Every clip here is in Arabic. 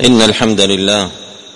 إن الحمد لله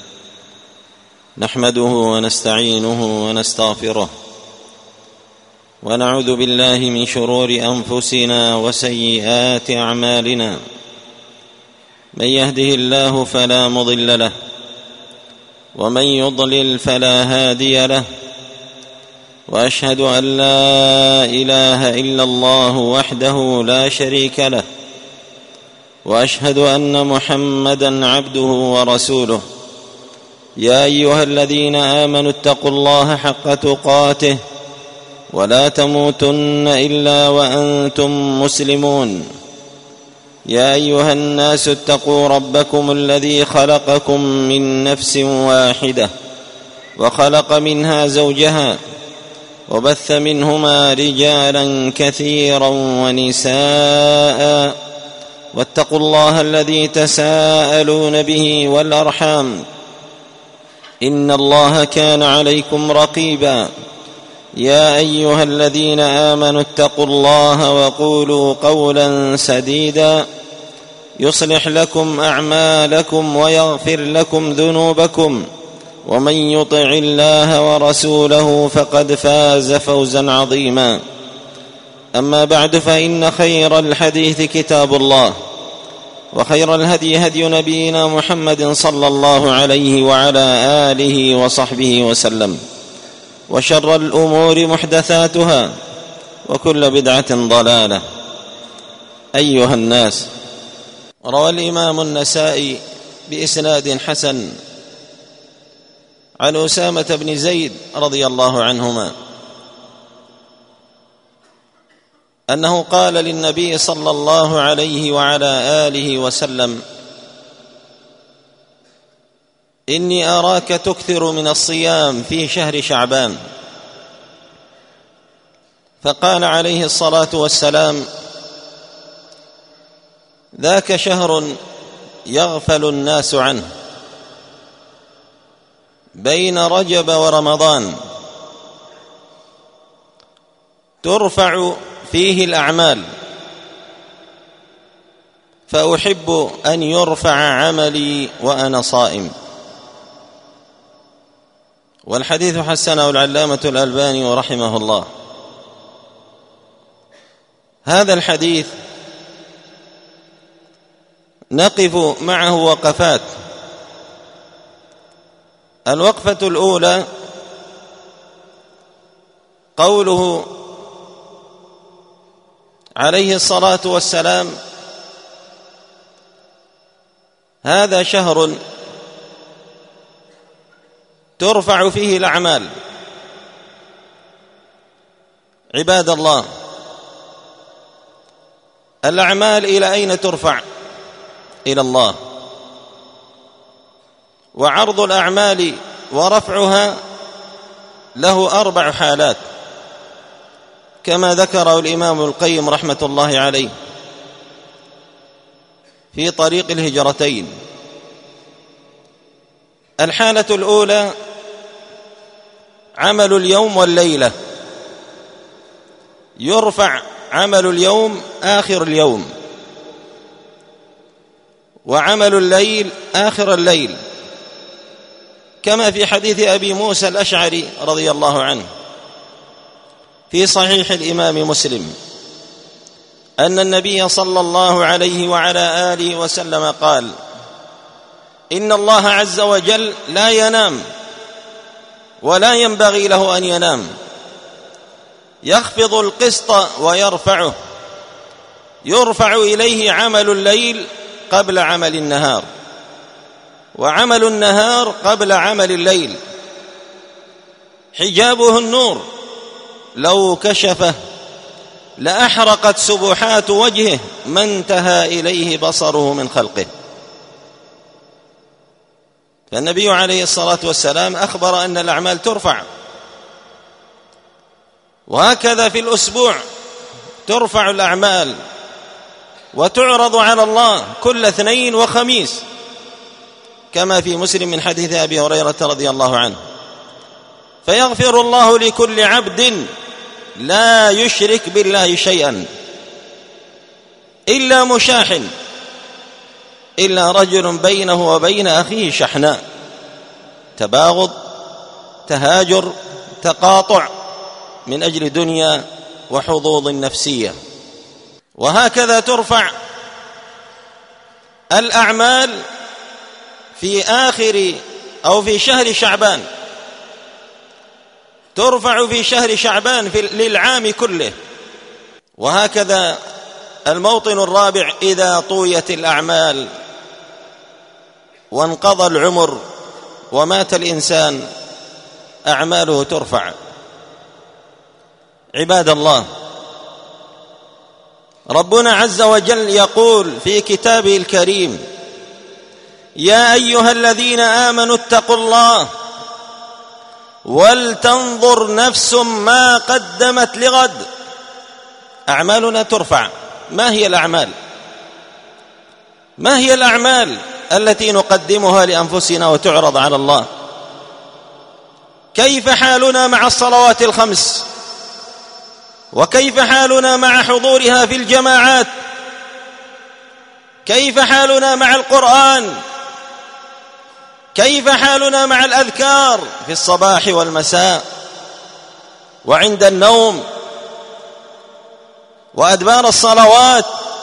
نحمده ونستعينه ونستغفره ونعوذ بالله من شرور أنفسنا وسيئات أعمالنا. من يهده الله فلا مضل له ومن يضلل فلا هادي له، وأشهد أن لا إله إلا الله وحده لا شريك له، وأشهد أن محمدًا عبده ورسوله. يا أيها الذين آمنوا اتقوا الله حق تقاته ولا تموتن إلا وأنتم مسلمون. يا أيها الناس اتقوا ربكم الذي خلقكم من نفس واحدة وخلق منها زوجها وبث منهما رجالا كثيرا ونساء، واتقوا الله الذي تساءلون به والأرحام إن الله كان عليكم رقيبا. يا أيها الذين آمنوا اتقوا الله وقولوا قولا سديدا يصلح لكم أعمالكم ويغفر لكم ذنوبكم، ومن يطع الله ورسوله فقد فاز فوزا عظيما. أما بعد، فإن خير الحديث كتاب الله، وخير الهدي هدي نبينا محمد صلى الله عليه وعلى آله وصحبه وسلم، وشر الأمور محدثاتها، وكل بدعة ضلالة. أيها الناس، روى الإمام النسائي بإسناد حسن عن أسامة بن زيد رضي الله عنهما أنه قال للنبي صلى الله عليه وعلى آله وسلم: إني أراك تكثر من الصيام في شهر شعبان. فقال عليه الصلاة والسلام: ذاك شهر يغفل الناس عنه، بين رجب ورمضان ترفع فيه الأعمال، فأحب أن يرفع عملي وأنا صائم. والحديث حسنه العلامة الألباني رحمه الله. هذا الحديث نقف معه وقفات. الوقفة الأولى قوله عليه الصلاة والسلام: هذا شهر ترفع فيه الأعمال. عباد الله، الأعمال إلى أين ترفع؟ إلى الله. وعرض الأعمال ورفعها له 4 حالات، كما ذكره الإمام القيم رحمة الله عليه في طريق الهجرتين. الحالة الأولى عمل اليوم والليلة، يرفع عمل اليوم آخر اليوم، وعمل الليل آخر الليل، كما في حديث أبي موسى الأشعري رضي الله عنه في صحيح الإمام مسلم أن النبي صلى الله عليه وعلى آله وسلم قال: إن الله عز وجل لا ينام ولا ينبغي له أن ينام، يخفض القسط ويرفعه، يرفع إليه عمل الليل قبل عمل النهار، وعمل النهار قبل عمل الليل. حجابه النور، لو كشفه لأحرقت سبحات وجهه ما انتهى إليه بصره من خلقه. فالنبي عليه الصلاة والسلام أخبر أن الأعمال ترفع. وهكذا في الأسبوع ترفع الأعمال وتعرض على الله كل اثنين وخميس، كما في مسلم من حديث أبي هريرة رضي الله عنه: فيغفر الله لكل عبد لا يشرك بالله شيئا إلا مشاحن إلا رجل بينه وبين أخيه شحناء، تباغض، تهاجر، تقاطع من أجل دنيا وحظوظ نفسية. وهكذا ترفع الأعمال في آخر أو في شهر شعبان، ترفع في شهر شعبان للعام كله. وهكذا الموطن الرابع: إذا طويت الأعمال وانقضى العمر ومات الإنسان أعماله ترفع. عباد الله، ربنا عز وجل يقول في كتابه الكريم: يا أيها الذين آمنوا اتقوا الله ولتنظر نفس ما قدمت لغد. أعمالنا ترفع. ما هي الأعمال؟ ما هي الأعمال التي نقدمها لأنفسنا وتعرض على الله؟ كيف حالنا مع الصلوات الخمس؟ وكيف حالنا مع حضورها في الجماعات؟ كيف حالنا مع القرآن؟ كيف حالنا مع الأذكار في الصباح والمساء وعند النوم وأدبار الصلوات؟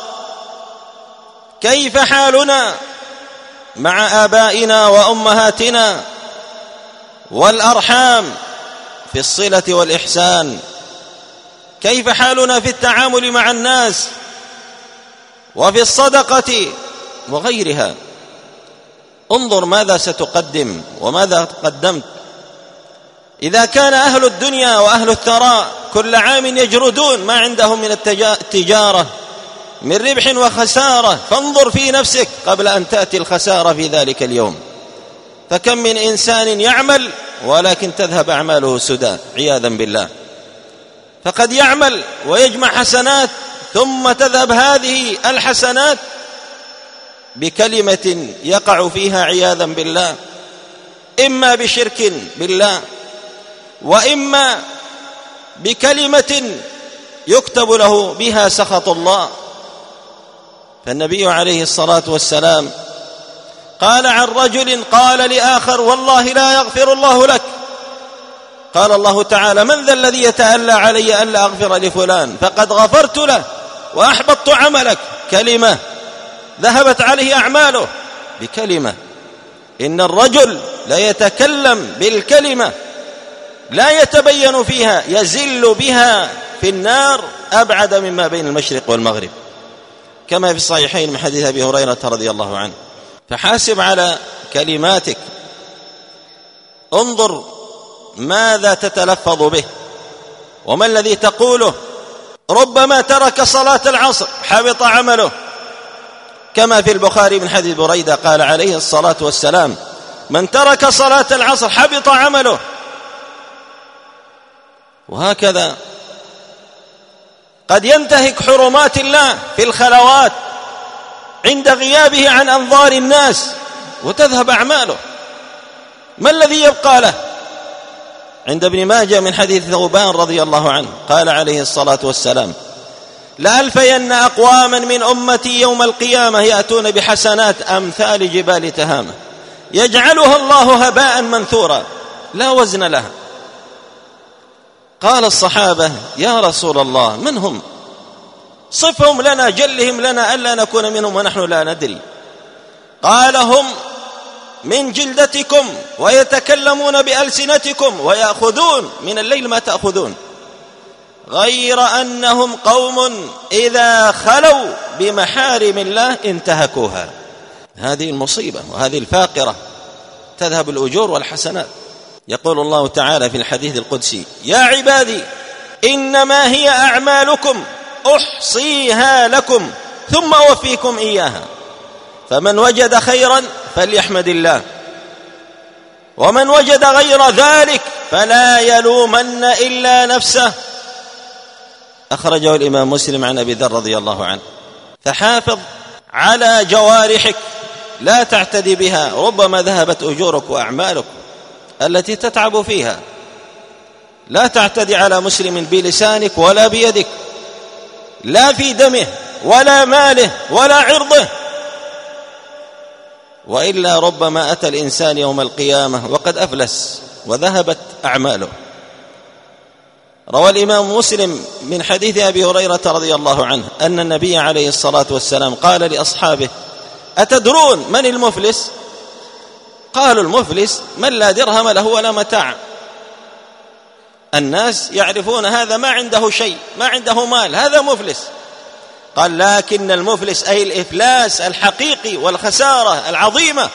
كيف حالنا مع آبائنا وأمهاتنا والأرحام في الصلة والإحسان؟ كيف حالنا في التعامل مع الناس وفي الصدقة وغيرها؟ انظر ماذا ستقدم وماذا قدمت. إذا كان أهل الدنيا وأهل الثراء كل عام يجردون ما عندهم من التجارة من ربح وخسارة، فانظر في نفسك قبل أن تأتي الخسارة في ذلك اليوم. فكم من إنسان يعمل ولكن تذهب أعماله سدى عياذا بالله. فقد يعمل ويجمع حسنات ثم تذهب هذه الحسنات بكلمة يقع فيها عياذا بالله، إما بشرك بالله وإما بكلمة يكتب له بها سخط الله. فالنبي عليه الصلاة والسلام قال عن رجل قال لآخر: والله لا يغفر الله لك. قال الله تعالى: من ذا الذي يتألى علي ألا أغفر لفلان؟ فقد غفرت له وأحبطت عملك. كلمة ذهبت عليه أعماله بكلمة. إن الرجل لا يتكلم بالكلمة لا يتبين فيها يزل بها في النار أبعد مما بين المشرق والمغرب، كما في الصحيحين من حديث أبي هريرة رضي الله عنه. فحاسب على كلماتك، انظر ماذا تتلفظ به وما الذي تقوله. ربما ترك صلاة العصر حبط عمله، كما في البخاري من حديث بريدة قال عليه الصلاة والسلام: من ترك صلاة العصر حبط عمله. وهكذا قد ينتهك حرمات الله في الخلوات عند غيابه عن أنظار الناس وتذهب أعماله. ما الذي يبقى له؟ عند ابن ماجه من حديث ثوبان رضي الله عنه قال عليه الصلاة والسلام: لألفين أقواما من أمتي يوم القيامة يأتون بحسنات أمثال جبال تهامة يجعلها الله هباء منثورا لا وزن لها. قال الصحابة: يا رسول الله من هم؟ صفهم لنا، جلهم لنا ألا نكون منهم ونحن لا ندري. قال: هم من جلدتكم ويتكلمون بألسنتكم ويأخذون من الليل ما تأخذون، غير أنهم قوم إذا خلوا بمحارم الله انتهكوها. هذه المصيبة وهذه الفاقرة، تذهب الأجور والحسنات. يقول الله تعالى في الحديث القدسي: يا عبادي إنما هي أعمالكم أحصيها لكم ثم أوفيكم إياها، فمن وجد خيرا فليحمد الله، ومن وجد غير ذلك فلا يلومن إلا نفسه. أخرجه الإمام مسلم عن أبي ذر رضي الله عنه. فحافظ على جوارحك لا تعتدي بها، ربما ذهبت أجورك وأعمالك التي تتعب فيها. لا تعتدي على مسلم بلسانك ولا بيدك، لا في دمه ولا ماله ولا عرضه. وإلا ربما أتى الإنسان يوم القيامة وقد أفلس وذهبت أعماله. روى الإمام مسلم من حديث أبي هريرة رضي الله عنه أن النبي عليه الصلاة والسلام قال لأصحابه: أتدرون من المفلس؟ قالوا: المفلس من لا درهم له ولا متاع. الناس يعرفون هذا ما عنده شيء، ما عنده مال، هذا مفلس. قال: لكن المفلس أي الإفلاس الحقيقي والخسارة العظيمة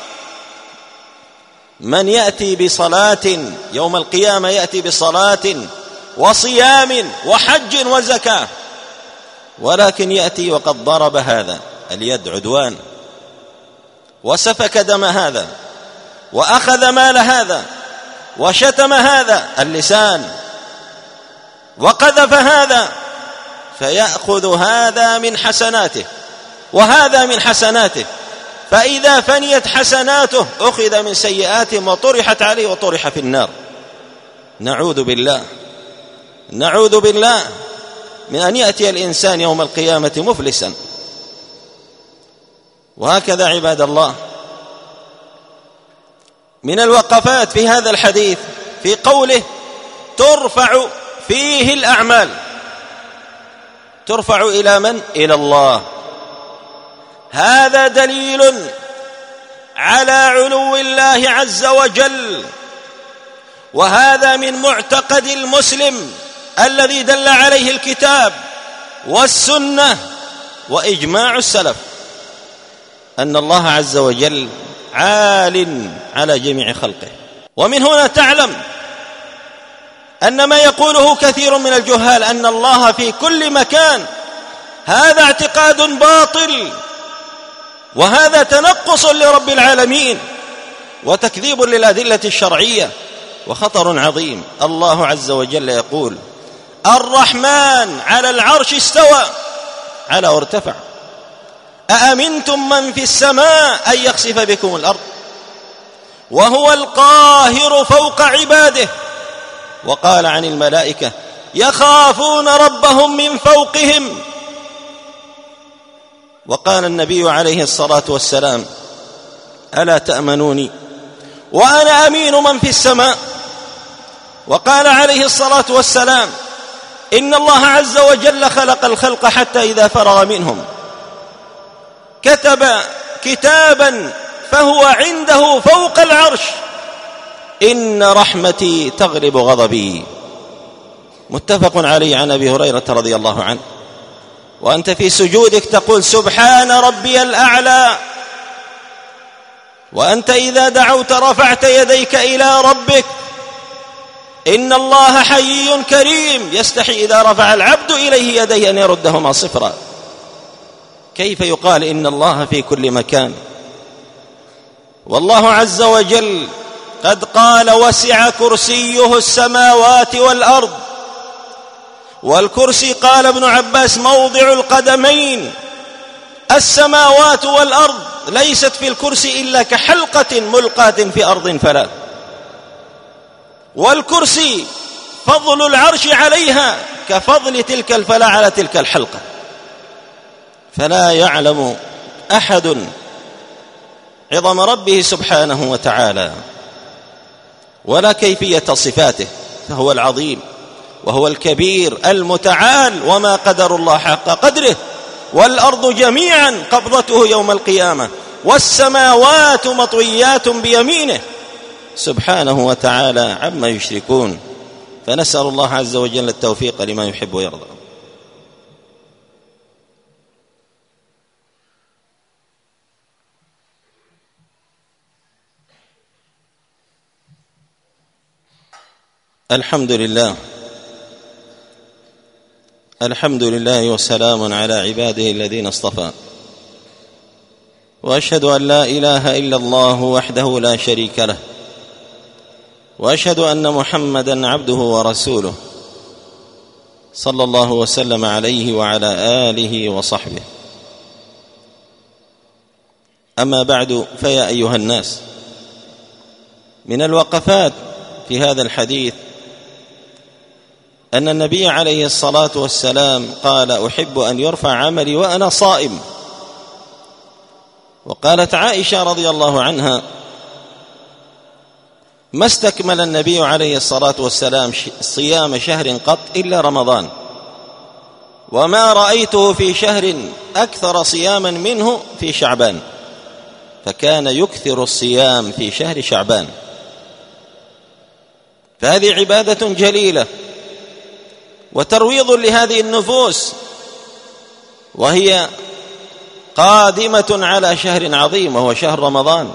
من يأتي بصلاة يوم القيامة، يأتي بصلاة وصيام وحج وزكاة، ولكن يأتي وقد ضرب هذا اليد عدوان، وسفك دم هذا، وأخذ مال هذا، وشتم هذا اللسان، وقذف هذا، فيأخذ هذا من حسناته وهذا من حسناته، فإذا فنيت حسناته أخذ من سيئاتهم وطرحت عليه وطرح في النار. نعوذ بالله من أن يأتي الإنسان يوم القيامة مفلسا. وهكذا عباد الله من الوقفات في هذا الحديث في قوله: ترفع فيه الأعمال. ترفع إلى من؟ إلى الله. هذا دليل على علو الله عز وجل، وهذا من معتقد المسلم الذي دل عليه الكتاب والسنة وإجماع السلف، أن الله عز وجل عال على جميع خلقه. ومن هنا تعلم أن ما يقوله كثير من الجهال أن الله في كل مكان، هذا اعتقاد باطل، وهذا تنقص لرب العالمين وتكذيب للأدلة الشرعية وخطر عظيم. الله عز وجل يقول: الرحمن على العرش استوى، على وارتفع. أأمنتم من في السماء أن يخسف بكم الأرض وهو القاهر فوق عباده. وقال عن الملائكة: يخافون ربهم من فوقهم. وقال النبي عليه الصلاة والسلام: ألا تأمنوني وأنا أمين من في السماء. وقال عليه الصلاة والسلام: إن الله عز وجل خلق الخلق حتى إذا فرغ منهم كتب كتابا فهو عنده فوق العرش: إن رحمتي تغلب غضبي. متفق عليه عن أبي هريرة رضي الله عنه. وأنت في سجودك تقول: سبحان ربي الأعلى. وأنت إذا دعوت رفعت يديك إلى ربك. إن الله حيي كريم يستحي إذا رفع العبد إليه يديه أن يردهما صفرا. كيف يقال إن الله في كل مكان؟ والله عز وجل قد قال: وسع كرسيه السماوات والأرض. والكرسي قال ابن عباس: موضع القدمين. السماوات والأرض ليست في الكرسي إلا كحلقة ملقاة في أرض فلا. والكرسي فضل العرش عليها كفضل تلك الفلا على تلك الحلقة. فلا يعلم أحد عظم ربه سبحانه وتعالى ولا كيفية صفاته، فهو العظيم وهو الكبير المتعال. وما قدر الله حق قدره. والأرض جميعا قبضته يوم القيامة، والسماوات مطويات بيمينه سبحانه وتعالى عما يشركون. فنسأل الله عز وجل التوفيق لما يحب ويرضى. الحمد لله وسلام على عباده الذين اصطفى. وأشهد أن لا إله إلا الله وحده لا شريك له، وأشهد أن محمدا عبده ورسوله صلى الله وسلم عليه وعلى آله وصحبه. أما بعد، فيا أيها الناس، من الوقفات في هذا الحديث أن النبي عليه الصلاة والسلام قال: أحب أن يرفع عملي وأنا صائم. وقالت عائشة رضي الله عنها: ما استكمل النبي عليه الصلاة والسلام صيام شهر قط إلا رمضان، وما رأيته في شهر أكثر صياما منه في شعبان، فكان يكثر الصيام في شهر شعبان. فهذه عبادة جليلة وترويض لهذه النفوس، وهي قادمة على شهر عظيم وهو شهر رمضان.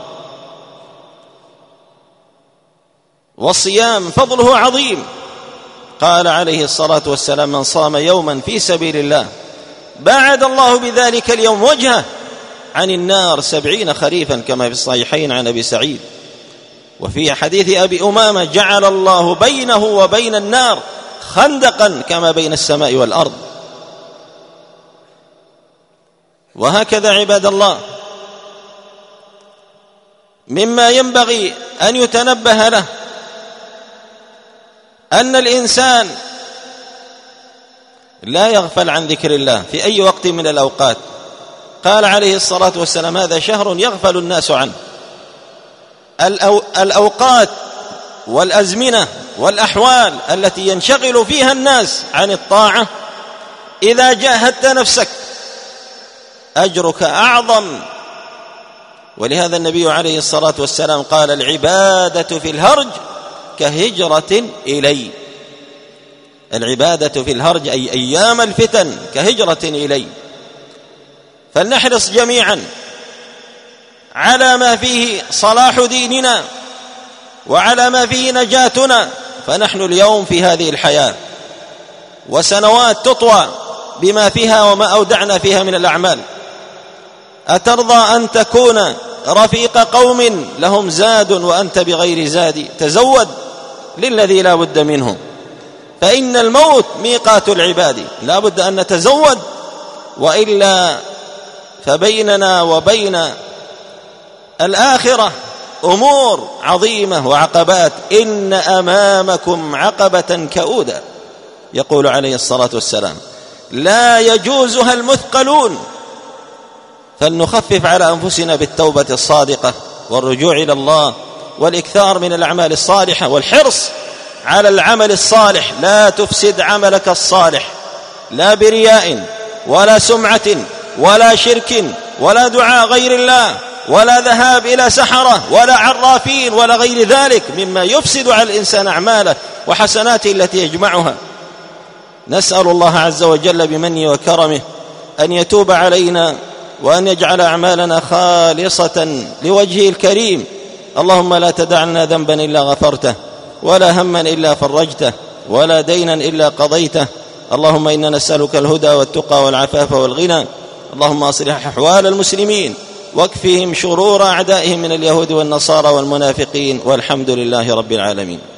والصيام فضله عظيم، قال عليه الصلاة والسلام: من صام يوما في سبيل الله باعد الله بذلك اليوم وجهه عن النار 70 خريفا، كما في الصحيحين عن أبي سعيد. وفي حديث أبي أمامة: جعل الله بينه وبين النار خندقا كما بين السماء والأرض. وهكذا عباد الله، مما ينبغي أن يتنبه له أن الإنسان لا يغفل عن ذكر الله في أي وقت من الأوقات. قال عليه الصلاة والسلام: هذا شهر يغفل الناس عنه. الأوقات والأزمنة والأحوال التي ينشغل فيها الناس عن الطاعة، إذا جاهدت نفسك أجرك أعظم. ولهذا النبي عليه الصلاة والسلام قال: العبادة في الهرج كهجرة إلي. العبادة في الهرج أي أيام الفتن كهجرة إلي. فلنحرص جميعا على ما فيه صلاح ديننا وعلى ما فيه نجاتنا، فنحن اليوم في هذه الحياة وسنوات تطوى بما فيها وما أودعنا فيها من الأعمال. أترضى أن تكون رفيق قوم لهم زاد وأنت بغير زاد؟ تزود للذي لا بد منه، فإن الموت ميقات العباد، لا بد أن نتزود، وإلا فبيننا وبين الآخرة أمور عظيمة وعقبات. إن أمامكم عقبة كؤودا، يقول عليه الصلاة والسلام: لا يجوزها المثقلون. فلنخفف على أنفسنا بالتوبة الصادقة والرجوع إلى الله والإكثار من الأعمال الصالحة والحرص على العمل الصالح. لا تفسد عملك الصالح لا برياء ولا سمعة ولا شرك ولا دعاء غير الله ولا ذهاب إلى سحرة ولا عرافين ولا غير ذلك مما يفسد على الإنسان أعماله وحسناته التي يجمعها. نسأل الله عز وجل بمنه وكرمه أن يتوب علينا وأن يجعل أعمالنا خالصة لوجهه الكريم. اللهم لا تدع لنا ذنبا إلا غفرته، ولا هما إلا فرجته، ولا دينا إلا قضيته. اللهم إنا نسألك الهدى والتقى والعفاف والغنى. اللهم أصلح أحوال المسلمين واكفهم شرور أعدائهم من اليهود والنصارى والمنافقين، والحمد لله رب العالمين.